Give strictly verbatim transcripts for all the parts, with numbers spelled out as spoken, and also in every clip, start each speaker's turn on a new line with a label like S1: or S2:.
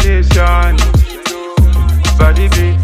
S1: nation. Body beat.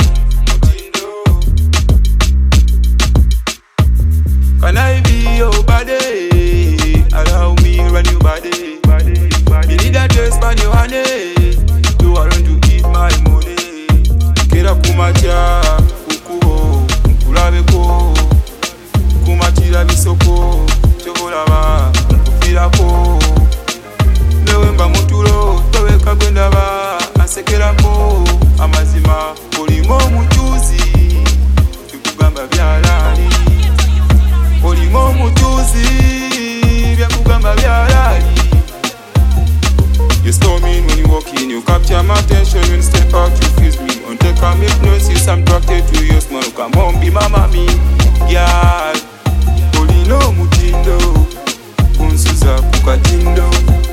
S1: Can I be your body? Allow me run your body. Me need a dress for your honey. You are to eat my money. Kera kumacha, kukuho, kulabeko. Kumachira bisoko, chokolaba, kufirako. Lewemba mutulo, toweka gwendaba, asekerako, amazima, olimo muchuzi, bikugamba byalali. Olimo muchuzi, byakugamba byalali. You storming when you walk in, you capture my attention when you step out, you freeze me. On take a hypnosis, I'm attracted to your smile. Come on, be my mommy, girl. Olino mutindo, unsuza pukatindo.